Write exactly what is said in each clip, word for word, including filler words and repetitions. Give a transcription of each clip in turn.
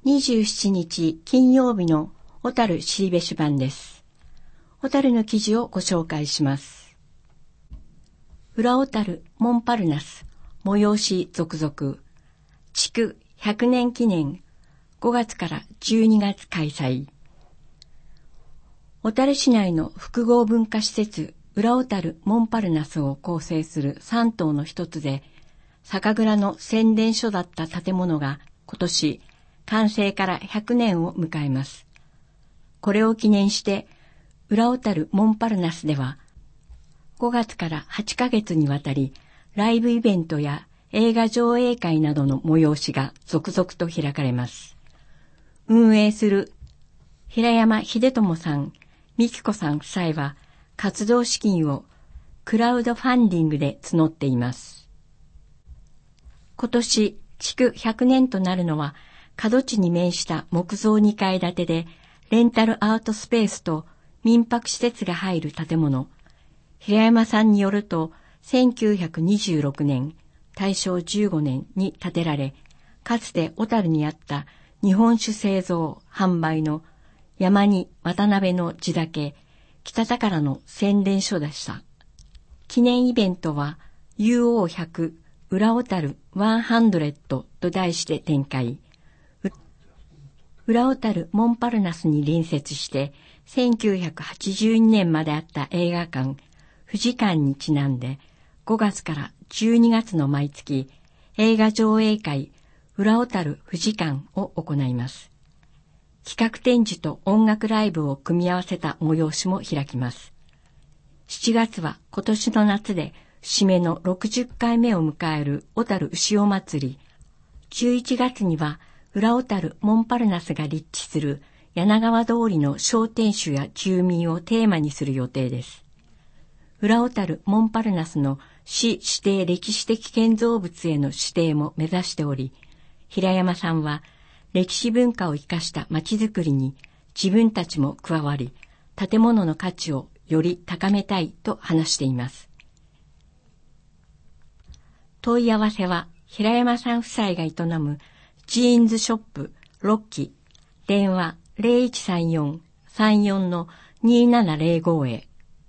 にじゅうしちにち金曜日の小樽しりべし版です。小樽の記事をご紹介します。裏小樽モンパルナス催し続々、築ひゃくねん記念ごがつからじゅうにがつ開催。小樽市内の複合文化施設裏小樽モンパルナスを構成するさん棟の一つで、酒蔵の宣伝所だった建物が今年完成からひゃくねんを迎えます。これを記念して裏小樽モンパルナスではごがつからはちかげつにわたりライブイベントや映画上映会などの催しが続々と開かれます。運営する平山秀友さん、美希子さん夫妻は活動資金をクラウドファンディングで募っています。今年築ひゃくねんとなるのは角地に面した木造にかい建てでレンタルアートスペースと民泊施設が入る建物。平山さんによるとせんきゅうひゃくにじゅうろくねん、たいしょうじゅうごねんに建てられ、かつて小樽にあった日本酒製造・販売の山に渡辺の地酒、北宝の宣伝所でした。記念イベントは ユーオーひゃく 裏小樽ひゃくと題して展開。裏小樽モンパルナスに隣接してせんきゅうひゃくはちじゅうにねんまであった映画館富士館にちなんでごがつからじゅうにがつの毎月映画上映会裏小樽富士館を行います。企画展示と音楽ライブを組み合わせた催しも開きます。しちがつは今年の夏で節目のろくじゅっかいめを迎える小樽牛尾祭り。じゅういちがつには裏小樽モンパルナスが立地する柳川通りの商店主や住民をテーマにする予定です。裏小樽モンパルナスの市指定歴史的建造物への指定も目指しており、平山さんは歴史文化を生かした街づくりに自分たちも加わり、建物の価値をより高めたいと話しています。問い合わせは平山さん夫妻が営むジーンズショップロッキー、電話 ゼロいちさんよん さんよん にななゼロご へ。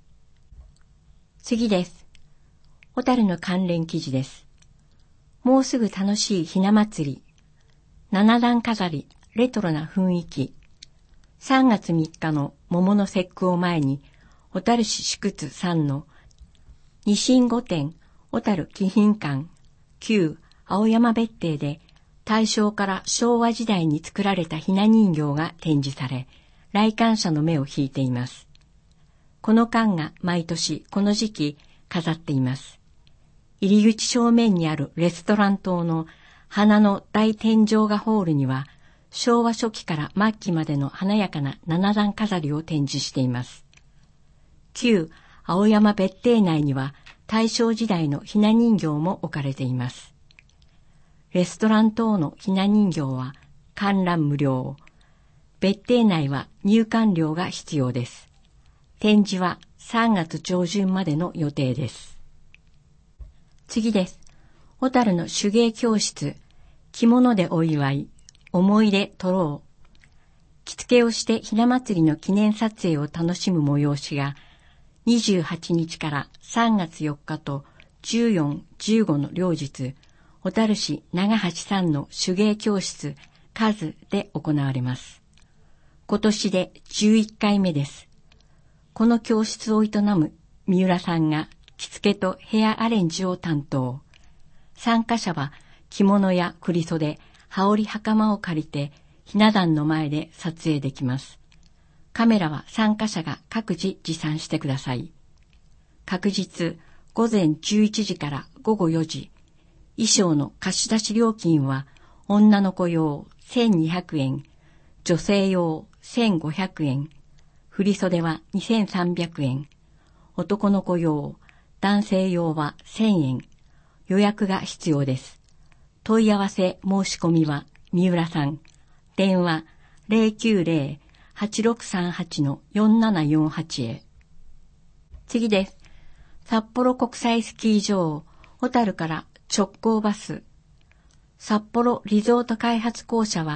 次です。小樽の関連記事です。もうすぐ楽しいひな祭り。七段飾り、レトロな雰囲気。さんがつみっかの桃の節句を前に、小樽市祝津さんの二神御殿小樽貴賓館旧青山別邸で大正から昭和時代に作られたひな人形が展示され、来館者の目を引いています。この館が毎年この時期飾っています。入り口正面にあるレストラン棟の花の大天井画ホールには、昭和初期から末期までの華やかな七段飾りを展示しています。旧青山別邸内には大正時代のひな人形も置かれています。レストラン等のひな人形は観覧無料。別邸内は入館料が必要です。展示はさんがつじょうじゅんまでの予定です。次です。小樽の手芸教室、着物でお祝い、思い出撮ろう。着付けをしてひな祭りの記念撮影を楽しむ催しがにじゅうはちにちからさんがつよっかとじゅうよっか、じゅうごの両日、小樽市長橋さんの手芸教室カズで行われます。今年でじゅういっかいめです。この教室を営む三浦さんが着付けとヘアアレンジを担当。参加者は着物や振袖、羽織袴を借りてひな壇の前で撮影できます。カメラは参加者が各自持参してください。各日ごぜんじゅういちじからごごよじ。衣装の貸し出し料金は女の子用せんにひゃくえん、女性用せんごひゃくえん、振袖はにせんさんびゃくえん、男の子用、男性用はせんえん。予約が必要です。問い合わせ申し込みは三浦さん。電話 ゼロきゅうゼロ はちろくさんはち よんななよんはち へ。次です。札幌国際スキー場、小樽から直行バス。札幌リゾート開発公社は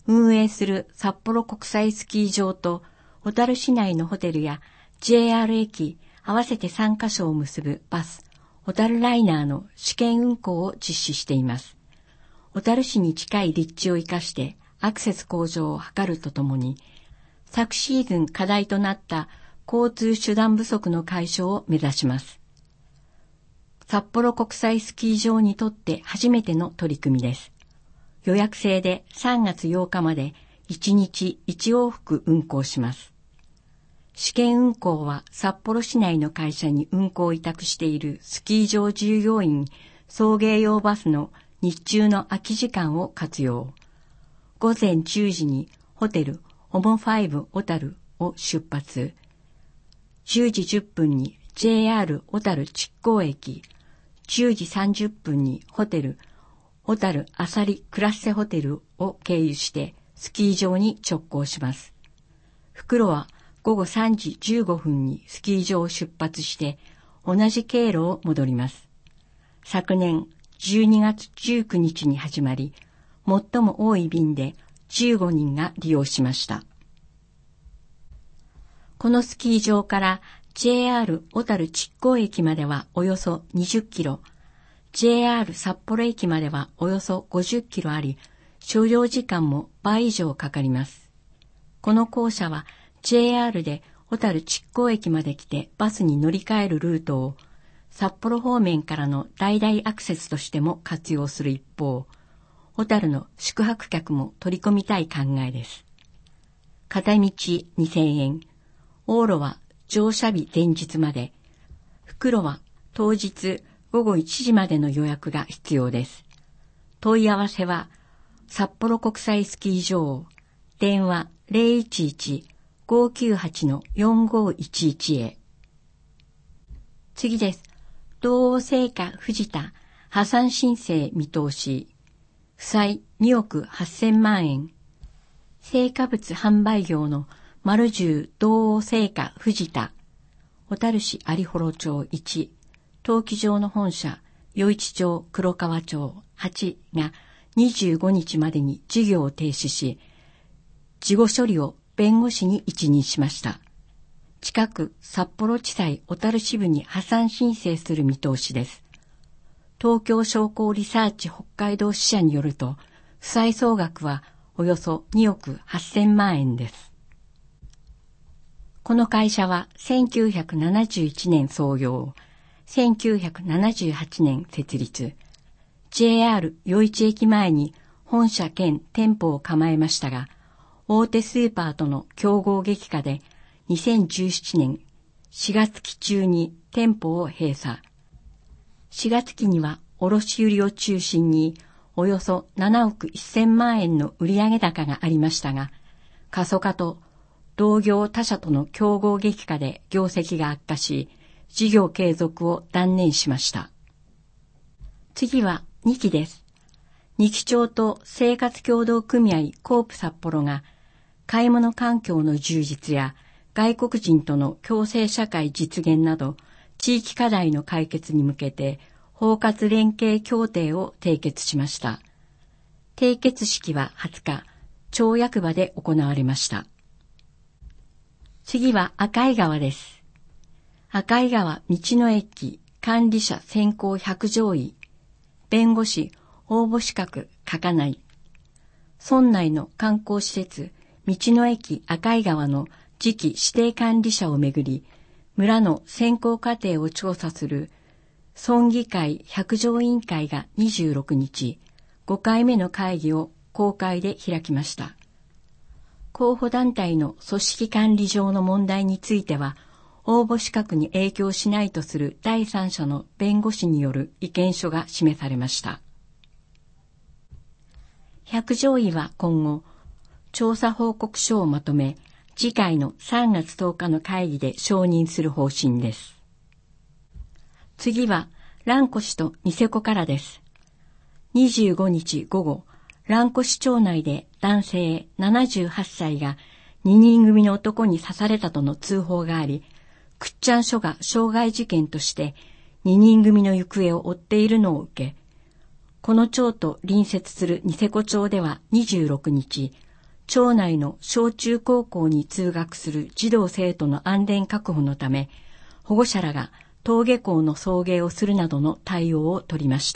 運営する札幌国際スキー場と小樽市内のホテルや ジェイアール 駅合わせてさんカ所を結ぶバス、小樽ライナーの試験運行を実施しています。小樽市に近い立地を生かしてアクセス向上を図るとともに、昨シーズン課題となった交通手段不足の解消を目指します。札幌国際スキー場にとって初めての取り組みです。予約制でさんがつようかまでいちにちいち往復運行します。試験運行は札幌市内の会社に運行を委託しているスキー場従業員送迎用バスの日中の空き時間を活用。午前じゅうじにホテルオモファイブ小樽を出発。じゅうじじゅっぷんに ジェイアール 小樽築港駅、じゅうじさんじゅっぷんにホテル小樽あさりクラッセホテルを経由してスキー場に直行します。復路はごごさんじじゅうごふんにスキー場を出発して同じ経路を戻ります。昨年じゅうにがつじゅうくにちに始まり、最も多い便でじゅうごにんが利用しました。このスキー場から ジェイアール 小樽築港駅まではおよそにじゅっキロ、ジェイアール 札幌駅まではおよそごじゅっキロあり、所要時間も倍以上かかります。この校舎は ジェイアール で小樽築港駅まで来てバスに乗り換えるルートを札幌方面からの代々アクセスとしても活用する一方、小樽の宿泊客も取り込みたい考えです。片道にせんえん、往路は乗車日前日まで、復路は当日ごごいちじまでの予約が必要です。問い合わせは札幌国際スキー場、電話 ゼロいちいち ごきゅうはち よんごいちいち へ。次です。道央製菓藤田破産申請見通し。負債におくはっせんまんえん。青果物販売業の丸十道央製菓藤田、小樽市有幌町いち、登記場の本社、余市町黒川町はちがにじゅうごにちまでに事業を停止し、事後処理を弁護士に一任しました。近く札幌地裁小樽支部に破産申請する見通しです。東京商工リサーチ北海道支社によると、負債総額はおよそにおくはっせんまんえんです。この会社はせんきゅうひゃくななじゅういちねん創業、せんきゅうひゃくななじゅうはちねん設立。ジェイアール 余市駅前に本社兼店舗を構えましたが、大手スーパーとの競合激化でにせんじゅうななねんしがつき中に店舗を閉鎖。しがつきには卸売を中心におよそななおくせんまんえんの売上高がありましたが、過疎化と同業他社との競合激化で業績が悪化し、事業継続を断念しました。次はにきです。にき町と生活協同組合コープ札幌が買い物環境の充実や外国人との共生社会実現など地域課題の解決に向けて包括連携協定を締結しました。締結式ははつか、町役場で行われました。次は赤井川です。赤井川道の駅管理者選考ひゃく条位、弁護士応募資格書かない。村内の観光施設道の駅赤井川の次期指定管理者をめぐり、村の選考過程を調査する村議会百条委員会がにじゅうろくにち、ごかいめの会議を公開で開きました。候補団体の組織管理上の問題については、応募資格に影響しないとする第三者の弁護士による意見書が示されました。百条委は今後、調査報告書をまとめ、次回のさんがつとおかの会議で承認する方針です。次は、蘭越とニセコからです。にじゅうごにちごご、蘭越町内で男性ななじゅうはっさいがににん組の男に刺されたとの通報があり、倶知安署が傷害事件としてににん組の行方を追っているのを受け、この町と隣接するニセコ町ではにじゅうろくにち、 町内の小中高校に通学する児童生徒の安全確保のため、保護者らが登下校の送迎をするなどの対応を取りました。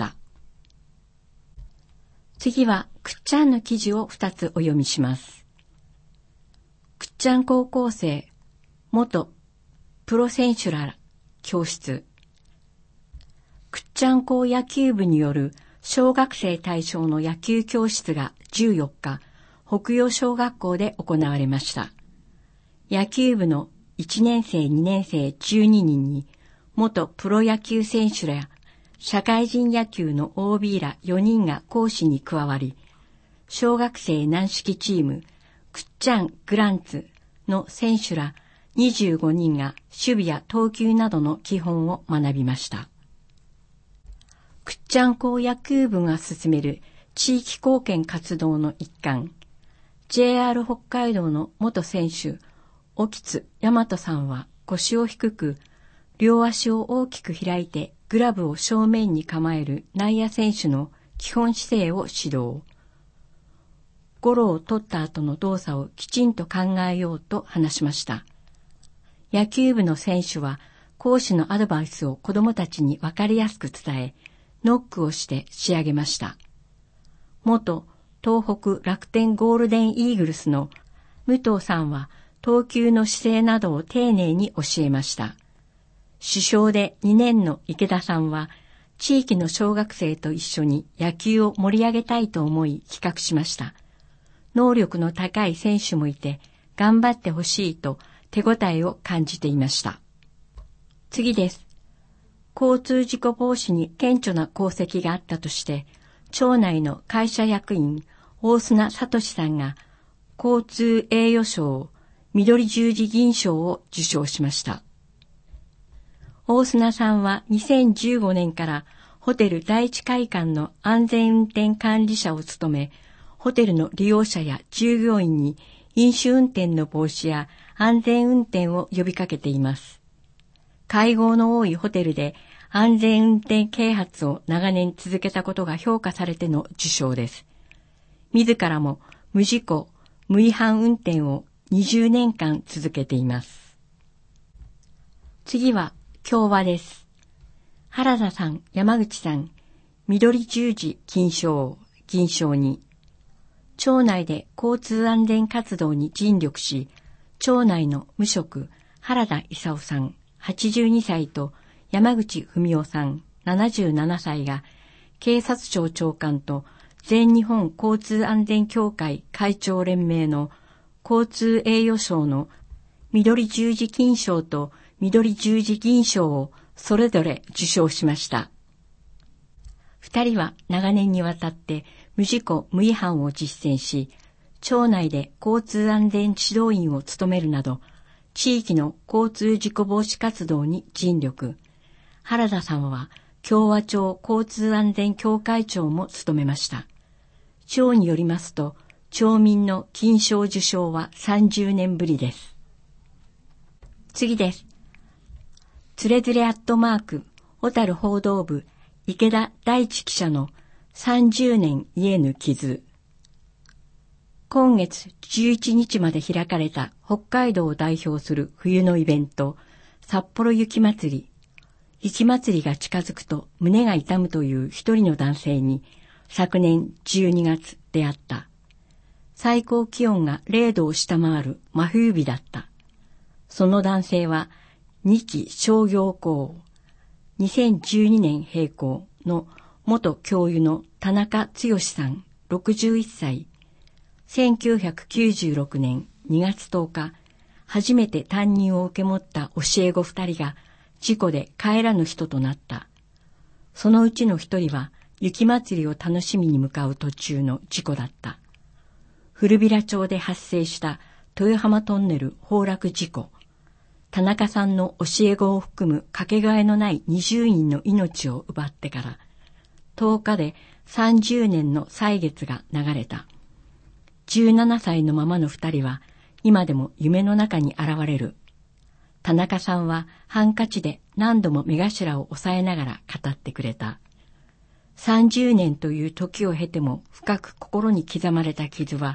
次は、くっちゃんの記事をふたつお読みします。くっちゃん高校生、元プロ選手ら教室。くっちゃん高野球部による小学生対象の野球教室がじゅうよっか、北陽小学校で行われました。野球部のいちねんせい、にねんせいじゅうににんに、元プロ野球選手らや社会人野球の オービー らよにんが講師に加わり、小学生軟式チーム、くっちゃんグランツの選手らにじゅうごにんが守備や投球などの基本を学びました。くっちゃん高野球部が進める地域貢献活動の一環、ジェイアール 北海道の元選手、沖津大和さんは腰を低く、両足を大きく開いてグラブを正面に構える内野選手の基本姿勢を指導。ゴロを取った後の動作をきちんと考えようと話しました。野球部の選手は講師のアドバイスを子どもたちにわかりやすく伝え、ノックをして仕上げました。元東北楽天ゴールデンイーグルスの武藤さんは投球の姿勢などを丁寧に教えました。主将でにねんの池田さんは地域の小学生と一緒に野球を盛り上げたいと思い企画しました。能力の高い選手もいて頑張ってほしいと手応えを感じていました。次です。交通事故防止に顕著な功績があったとして、町内の会社役員大砂聡さんが交通栄誉賞、緑十字銀賞を受賞しました。大砂さんはにせんじゅうごねんからホテル第一会館の安全運転管理者を務め、ホテルの利用者や従業員に飲酒運転の防止や安全運転を呼びかけています。会合の多いホテルで安全運転啓発を長年続けたことが評価されての受賞です。自らも無事故、無違反運転をにじゅうねんかん続けています。次は共和です。原田さん、山口さん、緑十字金賞、銀賞に、町内で交通安全活動に尽力し、町内の無職、原田勲さん、はちじゅうにさいと山口文夫さん、ななじゅうななさいが、警察庁長官と全日本交通安全協会会長連盟の交通栄誉賞の緑十字金賞と緑十字銀賞をそれぞれ受賞しました。二人は長年にわたって無事故無違反を実践し、町内で交通安全指導員を務めるなど、地域の交通事故防止活動に尽力。原田さんは共和町交通安全協会長も務めました。町によりますと、町民の金賞受賞はさんじゅうねんぶりです。次です。つれづれアットマーク、小樽報道部、池田大地記者のさんじゅうねん癒えぬ傷。今月じゅういちにちまで開かれた北海道を代表する冬のイベント、札幌雪まつり。雪まつりが近づくと胸が痛むという一人の男性に昨年じゅうにがつ出会った。最高気温がれいどを下回る真冬日だった。その男性はにき商業高にせんじゅうにねん閉校の元教諭の田中剛さんろくじゅういっさい。せんきゅうひゃくきゅうじゅうろくねんにがつとおか、初めて担任を受け持った教え子二人が事故で帰らぬ人となった。そのうちの一人は雪まつりを楽しみに向かう途中の事故だった。古平町で発生した豊浜トンネル崩落事故。田中さんの教え子を含むかけがえのないにじゅうにんの命を奪ってからとおかでさんじゅうねんの歳月が流れた。じゅうななさいのままの二人は今でも夢の中に現れる。田中さんはハンカチで何度も目頭を押さえながら語ってくれた。さんじゅうねんという時を経ても深く心に刻まれた傷は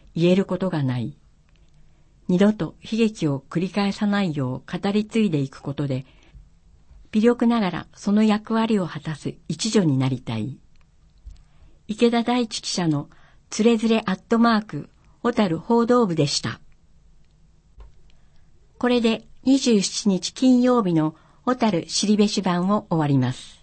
言えることがない。二度と悲劇を繰り返さないよう語り継いでいくことで、微力ながらその役割を果たす一助になりたい。池田大地記者のつれづれアットマーク小樽報道部でした。これでにじゅうしちにち金曜日の小樽後志版を終わります。